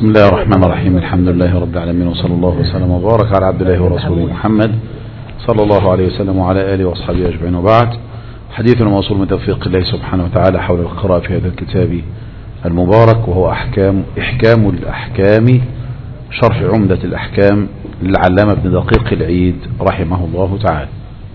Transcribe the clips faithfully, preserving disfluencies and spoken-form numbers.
بسم الله الرحمن الرحيم. الحمد لله رب العالمين، وصلى الله وسلم وبارك على عبد الله ورسوله محمد صلى الله عليه وسلم وعلى آله وأصحابه أجمعين، وبعد. حديثنا موصول من توفيق الله سبحانه وتعالى حول القراءة في هذا الكتاب المبارك، وهو أحكام إحكام الأحكام شرح عمدة الأحكام للعلامة ابن دقيق العيد رحمه الله تعالى.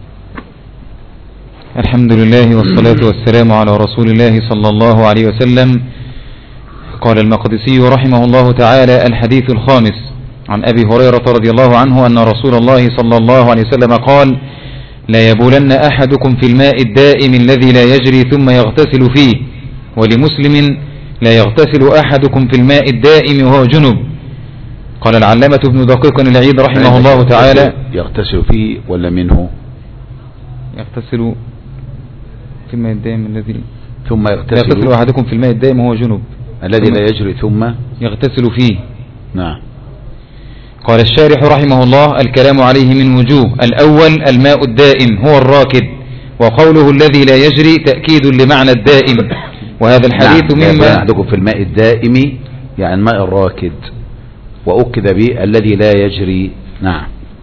الحمد لله والصلاة والسلام على رسول الله صلى الله عليه وسلم. قال المقدسي رحمه الله تعالى: الحديث الخامس عن أبي هريرة رضي الله عنه أن رسول الله صلى الله عليه وسلم قال: لا يبولن أحدكم في الماء الدائم الذي لا يجري ثم يغتسل فيه. ولمسلم: لا يغتسل أحدكم في الماء الدائم وهو جنب. قال العلامة ابن دقيق العيد رحمه الله تعالى: يغتسل فيه ولا منه؟ يغتسل في الماء الدائم الذي ثم يغتسل, يغتسل أحدكم في الماء الدائم وهو جنب الذي لا يجري ثم يغتسل فيه. نعم. قال الشارح رحمه الله: الكلام عليه من وجوه. الأول: الماء الدائم هو الراكد، وقوله الذي لا يجري تأكيد لمعنى الدائم، وهذا الحديث نعم. مما عندكم في الماء الدائم يعني الماء الراكد، وأكد به الذي لا يجري. نعم،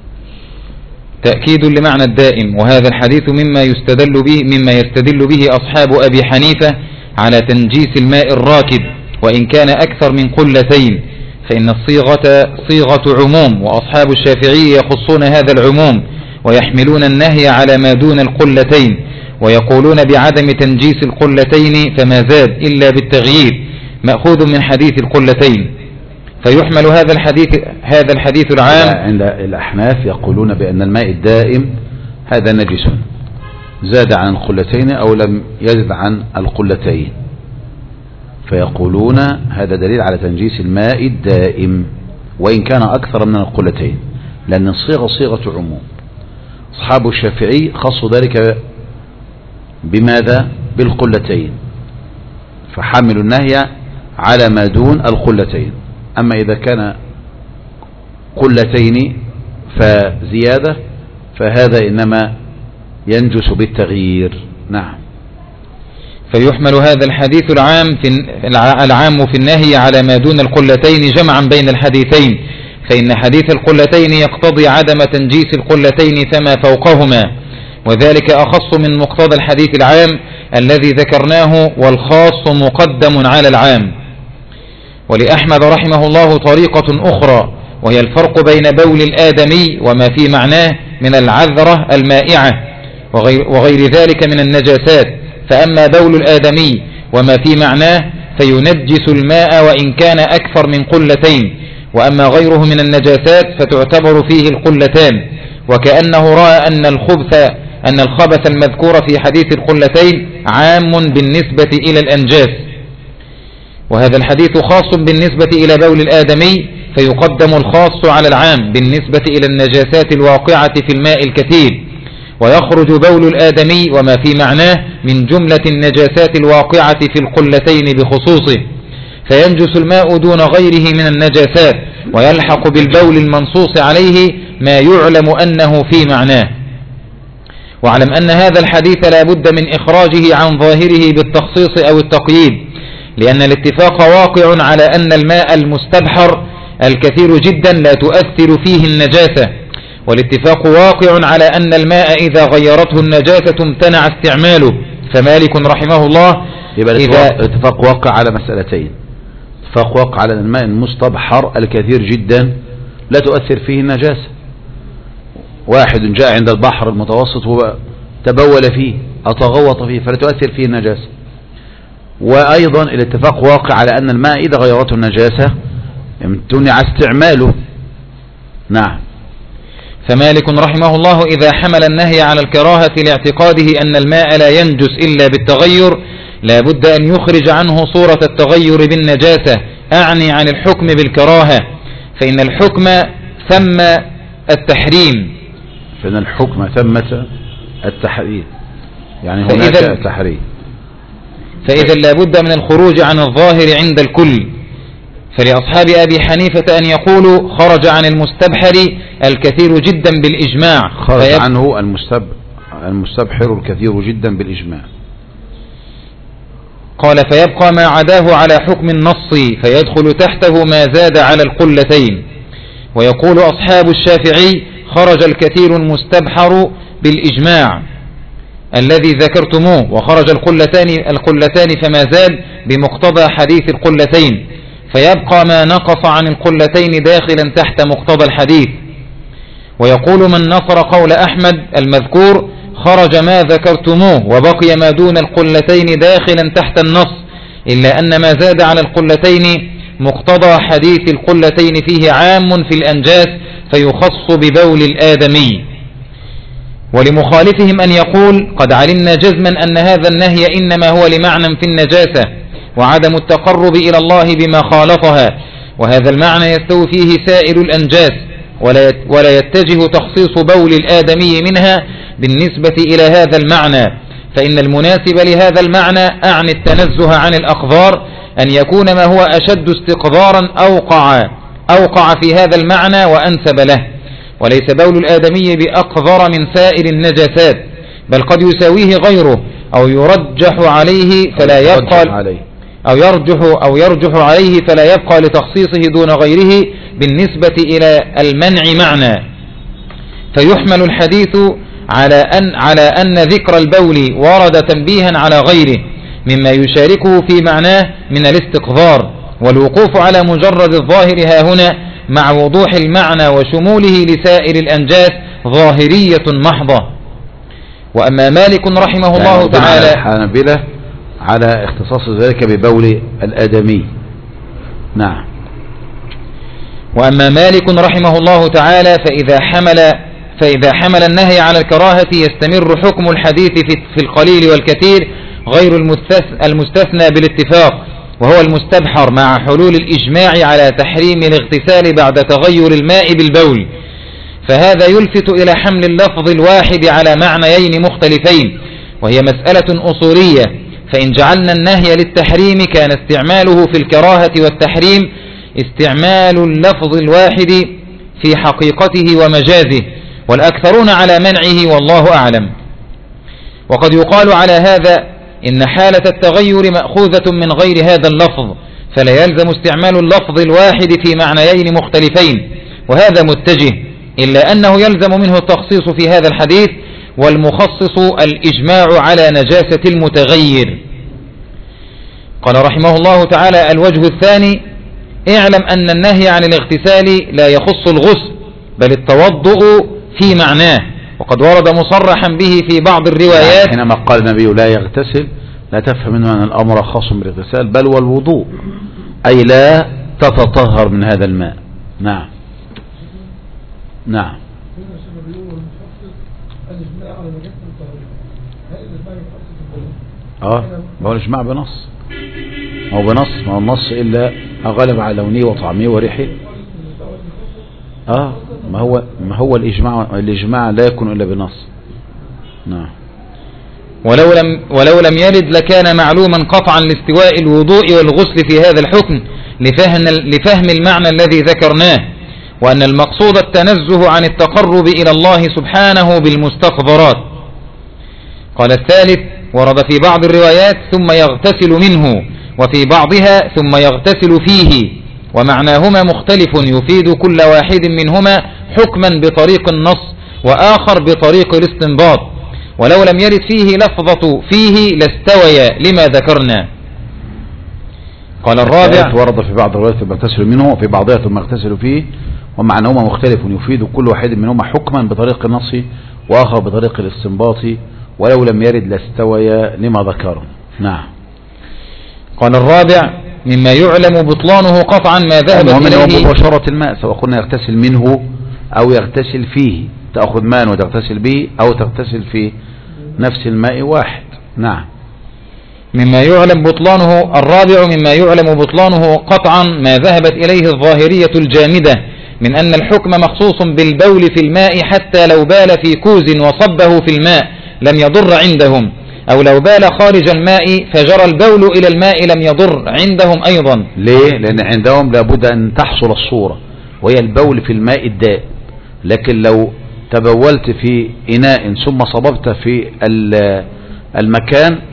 تأكيد لمعنى الدائم، وهذا الحديث مما يستدل به مما يستدل به أصحاب أبي حنيفة على تنجيس الماء الراكد وإن كان أكثر من قلتين، فإن الصيغة صيغة عموم، وأصحاب الشافعي يخصون هذا العموم ويحملون النهي على ما دون القلتين، ويقولون بعدم تنجيس القلتين فما زاد إلا بالتغيير مأخوذ من حديث القلتين، فيحمل هذا الحديث هذا الحديث العام. عند الأحناف يقولون بأن الماء الدائم هذا نجس، زاد عن القلتين أو لم يزد عن القلتين، فيقولون هذا دليل على تنجيس الماء الدائم وإن كان أكثر من القلتين، لأن الصيغة صيغة عموم. أصحاب الشافعي خصوا ذلك بماذا؟ بالقلتين، فحملوا النهي على ما دون القلتين. أما إذا كان قلتين فزيادة فهذا إنما ينجس بالتغيير. نعم. فيحمل هذا الحديث العام في العام في النهي على ما دون القلتين جمعا بين الحديثين، فإن حديث القلتين يقتضي عدم تنجيس القلتين فما فوقهما، وذلك أخص من مقتضى الحديث العام الذي ذكرناه، والخاص مقدم على العام. ولأحمد رحمه الله طريقة أخرى، وهي الفرق بين بول الآدمي وما في معناه من العذرة المائعة وغير, وغير ذلك من النجاسات. فأما بول الآدمي وما في معناه فينجس الماء وإن كان أكثر من قلتين، وأما غيره من النجاسات فتعتبر فيه القلتان، وكأنه رأى أن الخبث أن الخبث المذكور في حديث القلتين عام بالنسبة إلى الأنجاس، وهذا الحديث خاص بالنسبة إلى بول الآدمي، فيقدم الخاص على العام بالنسبة إلى النجاسات الواقعة في الماء الكثير، ويخرج بول الآدمي وما في معناه من جملة النجاسات الواقعة في القلتين بخصوصه، فينجس الماء دون غيره من النجاسات، ويلحق بالبول المنصوص عليه ما يعلم أنه في معناه. واعلم أن هذا الحديث لا بد من إخراجه عن ظاهره بالتخصيص أو التقييد، لأن الاتفاق واقع على أن الماء المستبحر الكثير جدا لا تؤثر فيه النجاسة، والاتفاق واقع على أن الماء إذا غيرته النجاسة امتنع استعماله. فمالك رحمه الله يبقى إذا الاتفاق واقع على مسألتين: اتفاق واقع على الماء المستبحر الكثير جدا لا تؤثر فيه النجاسة. واحد جاء عند البحر المتوسط وتبول فيه أو تغوط فيه فلا تؤثر فيه النجاسة. وأيضا الاتفاق واقع على أن الماء إذا غيرته النجاسة امتنع استعماله. نعم. فمالك رحمه الله إذا حمل النهي على الكراهة لاعتقاده أن الماء لا ينجس إلا بالتغير، لا بد أن يخرج عنه صورة التغير بالنجاسة، أعني عن الحكم بالكراهة، فإن الحكم ثم التحريم فإن الحكم ثمة التحريم، يعني هناك تحريم. فإذا لا بد من الخروج عن الظاهر عند الكل، فلأصحاب أبي حنيفة أن يقولوا خرج عن المستبحر الكثير جدا بالإجماع، خرج عنه المستب... المستبحر الكثير جدا بالإجماع. قال فيبقى ما عداه على حكم النص فيدخل تحته ما زاد على القلتين. ويقول أصحاب الشافعي خرج الكثير المستبحر بالإجماع الذي ذكرتموه، وخرج القلتان, القلتان فما زال بمقتضى حديث القلتين، فيبقى ما نقص عن القلتين داخلا تحت مقتضى الحديث. ويقول من نصر قول أحمد المذكور خرج ما ذكرتموه وبقي ما دون القلتين داخلا تحت النص، إلا أن ما زاد على القلتين مقتضى حديث القلتين فيه عام في الأنجاس فيخص ببول الآدمي. ولمخالفهم أن يقول قد علمنا جزما أن هذا النهي إنما هو لمعنى في النجاسة وعدم التقرب إلى الله بما خالطها، وهذا المعنى يستوي فيه سائر الأنجاس، ولا يتجه تخصيص بول الآدمي منها بالنسبة إلى هذا المعنى، فإن المناسب لهذا المعنى أعني التنزه عن الأقذار أن يكون ما هو أشد استقذارا أوقع, أوقع في هذا المعنى وأنسب له، وليس بول الآدمي بأقذر من سائر النجاسات، بل قد يساويه غيره أو يرجح عليه فلا يبقى أو يرجح أو يرجح عليه فلا يبقى لتخصيصه دون غيره بالنسبة إلى المنع معنى. فيحمل الحديث على أن على أن ذكر البول ورد تنبيها على غيره مما يشاركه في معناه من الاستقذار، والوقوف على مجرد الظاهر ها هنا مع وضوح المعنى وشموله لسائر الأنجاس ظاهرية محضة. وأما مالك رحمه الله تعالى الحنابلة على اختصاص ذلك ببول الآدمي. نعم. وأما مالك رحمه الله تعالى فإذا حمل فإذا حمل النهي على الكراهة يستمر حكم الحديث في القليل والكثير غير المستثنى بالاتفاق، وهو المستبحر مع حلول الإجماع على تحريم الاغتسال بعد تغير الماء بالبول، فهذا يلفت إلى حمل اللفظ الواحد على معنيين مختلفين، وهي مسألة أصولية. فإن جعلنا النهي للتحريم كان استعماله في الكراهة والتحريم استعمال اللفظ الواحد في حقيقته ومجازه، والأكثرون على منعه والله أعلم. وقد يقال على هذا إن حالة التغير مأخوذة من غير هذا اللفظ، فلا يلزم استعمال اللفظ الواحد في معنيين مختلفين، وهذا متجه، إلا أنه يلزم منه التخصيص في هذا الحديث، والمخصص الإجماع على نجاسة المتغير. قال رحمه الله تعالى الوجه الثاني: اعلم أن النهي عن الاغتسال لا يخص الغسل بل التوضؤ في معناه، وقد ورد مصرحا به في بعض الروايات. حينما قال النبي لا يغتسل لا تفهم منه أن الأمر خاص بالاغتسال بل والوضوء، أي لا تتطهر من هذا الماء. نعم نعم. اه ما هو الإجماع بنص، ما هو بنص، ما هو النص إلا أغلب على لونه وطعمه وريحه. اه ما هو ما هو الإجماع الإجماع لا يكون إلا بنص. نعم. ولو لم ولو لم يرد لكان معلوما قطعا لاستواء الوضوء والغسل في هذا الحكم لفهم لفهم المعنى الذي ذكرناه، وأن المقصود التنزه عن التقرب إلى الله سبحانه بالمستقذرات. قال الثالث: ورد في بعض الروايات ثم يغتسل منه، وفي بعضها ثم يغتسل فيه، ومعناهما مختلف يفيد كل واحد منهما حكما بطريق النص وآخر بطريق الاستنباط، ولو لم يرد فيه لفظة فيه لاستوي لما ذكرنا. قال الرابع: ورد في بعض الروايات ثم يغتسل منه وفي بعضها ثم يغتسل فيه، ومعناهما مختلف يفيد كل واحد منهما حكما بطريق النص وآخر بطريق الاستنباط، ولو لم يرد لاستوي لما ذكرنا. نعم. قال الرابع: مما يعلم بطلانه قطعا ما ذهبت إليه مباشرة الماء، سواء قلنا يغتسل منه أو يغتسل فيه، تأخذ ماء وتغتسل به أو تغتسل في نفس الماء واحد. نعم. مما يعلم بطلانه الرابع مما يعلم بطلانه قطعا ما ذهبت إليه الظاهرية الجامدة من أن الحكم مخصوص بالبول في الماء حتى لو بال في كوز وصبه في الماء لم يضر عندهم، أو لو بال خارج الماء فجرى البول إلى الماء لم يضر عندهم أيضا. ليه؟ لأن عندهم لابد أن تحصل الصورة وهي البول في الماء الدائم، لكن لو تبولت في إناء ثم صببت في المكان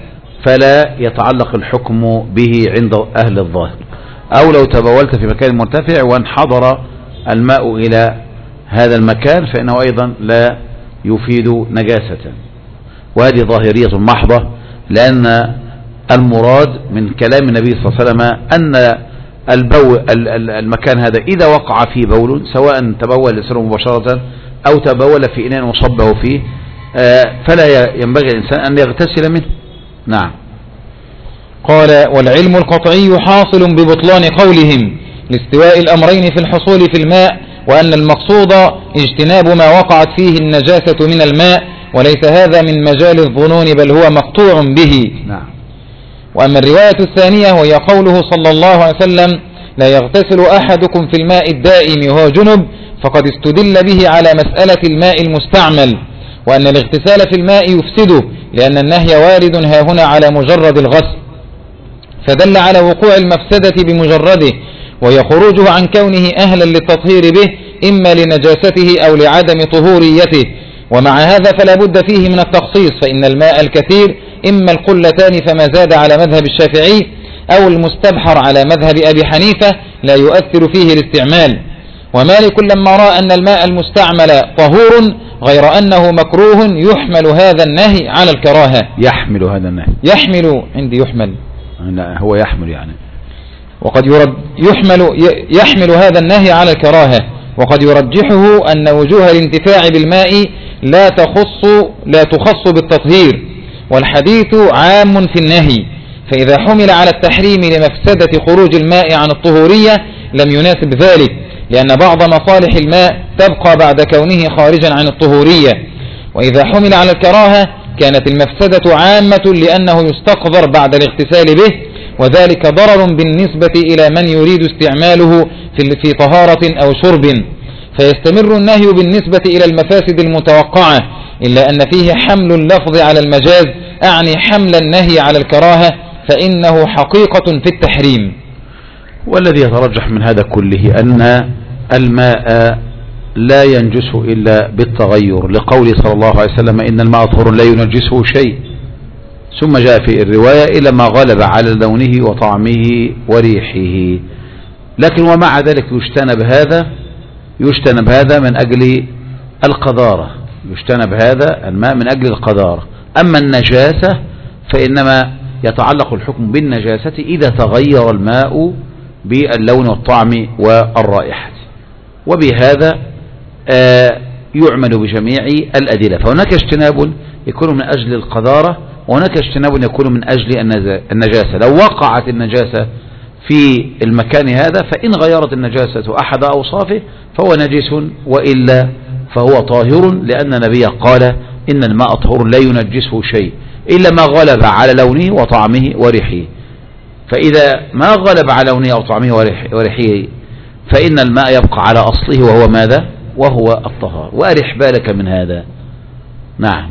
فلا يتعلق الحكم به عند أهل الظاهر. أو لو تبولت في مكان مرتفع وانحضر الماء إلى هذا المكان فإنه أيضا لا يفيد نجاسة، وهذه ظاهرية محضة، لأن المراد من كلام النبي صلى الله عليه وسلم أن البول المكان هذا إذا وقع فيه بول، سواء تبول لسانه مباشرة أو تبول في إناء وصبه فيه، فلا ينبغي الإنسان أن يغتسل منه. نعم. قال: والعلم القطعي حاصل ببطلان قولهم لاستواء الأمرين في الحصول في الماء، وأن المقصود اجتناب ما وقعت فيه النجاسة من الماء، وليس هذا من مجال الظنون بل هو مقطوع به. نعم. وأما الرواية الثانية وهي قوله صلى الله عليه وسلم: لا يغتسل أحدكم في الماء الدائم وهو جنب، فقد استدل به على مسألة الماء المستعمل، وأن الاغتسال في الماء يفسده، لأن النهي وارد هاهنا على مجرد الغسل، فدل على وقوع المفسدة بمجرده، وهي خروجه عن كونه أهلا للتطهير به إما لنجاسته أو لعدم طهوريته. ومع هذا فلا بد فيه من التخصيص، فإن الماء الكثير إما القلتان فما زاد على مذهب الشافعي، أو المستبحر على مذهب أبي حنيفة لا يؤثر فيه الاستعمال. ومالك لما رأى أن الماء المستعمل طهور غير أنه مكروه يحمل هذا النهي على الكراهة. يحمل هذا النهي، يحمل عندي يحمل، لا هو يحمل يعني، وقد يرد يحمل يحمل هذا النهي على الكراهة. وقد يرجحه أن وجوه الانتفاع بالماء لا تخص لا تخص بالتطهير، والحديث عام في النهي، فإذا حمل على التحريم لمفسدة خروج الماء عن الطهورية لم يناسب ذلك، لأن بعض مصالح الماء تبقى بعد كونه خارجا عن الطهورية. وإذا حمل على الكراهة كانت المفسدة عامة، لأنه يستقذر بعد الاغتسال به، وذلك ضرر بالنسبة إلى من يريد استعماله في طهارة أو شرب، فيستمر النهي بالنسبة إلى المفاسد المتوقعة، إلا أن فيه حمل اللفظ على المجاز، أعني حمل النهي على الكراهة، فإنه حقيقة في التحريم. والذي يترجح من هذا كله أن الماء لا ينجس إلا بالتغير، لقول صلى الله عليه وسلم: إن الماء طهور لا ينجسه شيء. ثم جاء في الرواية: إلا ما غلب على لونه وطعمه وريحه. لكن ومع ذلك يجتنب هذا يجتنب هذا من أجل القذارة، يجتنب هذا الماء من أجل القذارة. أما النجاسة فإنما يتعلق الحكم بالنجاسة إذا تغير الماء باللون والطعم والرائحة، وبهذا آه يعمل بجميع الأدلة. فهناك اجتناب يكون من أجل القذارة، وهناك اجتناب يكون من أجل النجاسة. لو وقعت النجاسة في المكان هذا فإن غيرت النجاسة أحد أوصافه فهو نجس، وإلا فهو طاهر، لأن النبي قال: إن الماء طهور لا ينجسه شيء إلا ما غلب على لونه وطعمه وريحه. فإذا ما غلب على لونه أو طعمه وريحه فإن الماء يبقى على أصله، وهو ماذا؟ وهو الطهار. وأرح بالك من هذا. نعم.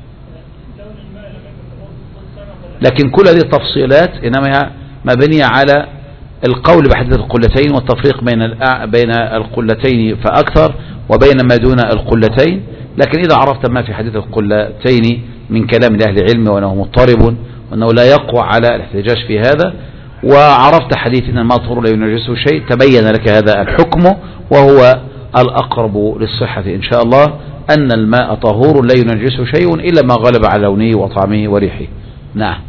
لكن كل هذه التفصيلات إنما مبنية على القول بحديث القلتين والتفريق بين بين القلتين فأكثر وبين ما دون القلتين. لكن إذا عرفت ما في حديث القلتين من كلام أهل العلم وأنه مضطرب وأنه لا يقوى على الاحتجاج في هذا، وعرفت حديث إن الماء طهور لا ينجسه شيء، تبين لك هذا الحكم، وهو الأقرب للصحة إن شاء الله، أن الماء طهور لا ينجسه شيء إلا ما غلب على لونه وطعمه وريحه. نعم.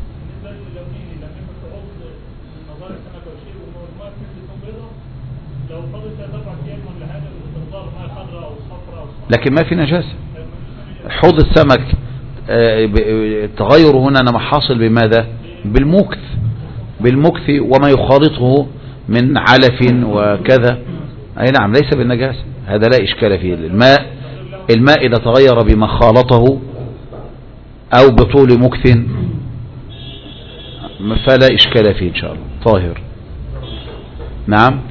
لكن ما في نجاسة. حوض السمك التغير هنا انما حاصل بماذا؟ بالمكث بالمكث وما يخالطه من علف وكذا. اي نعم، ليس بالنجاسة، هذا لا اشكال فيه. الماء الماء اذا تغير بما خالطه او بطول مكث فلا اشكال فيه ان شاء الله، طاهر. نعم.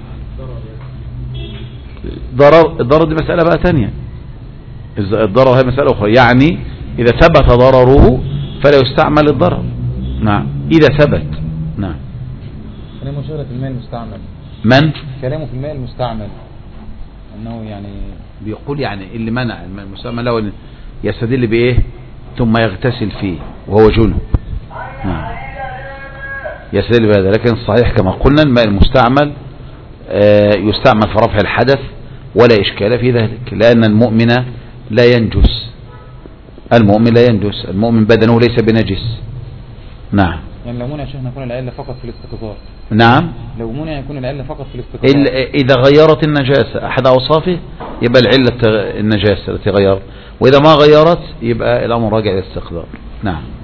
ضرر الضرر دي مسألة بقى تانية، الضرر هي مسألة أخرى. يعني إذا ثبت ضرره فلا يستعمل الضرر. نعم، إذا ثبت. نعم. كلامه شغلة في الماء المستعمل. من؟ كلامه في الماء المستعمل أنه يعني بيقول يعني اللي منع الماء المستعمل لو يستدل بإيه؟ ثم يغتسل فيه وهو جنب. نعم. يستدل بهذا. لكن الصحيح كما قلنا الماء المستعمل يستعمل في رفع الحدث ولا إشكال في ذلك، لأن المؤمن لا ينجس، المؤمن لا ينجس، المؤمن بدنه ليس بنجس. نعم. يعني لو منع يا شيخنا يكون العلة فقط في الاستقذار. نعم. لو منع يكون العلة فقط في الاستقذار. إذا غيرت النجاسة أحد أوصافه يبقى العلة النجاسة التي غيرت، وإذا ما غيرت يبقى الأمر راجع للاستقذار. نعم.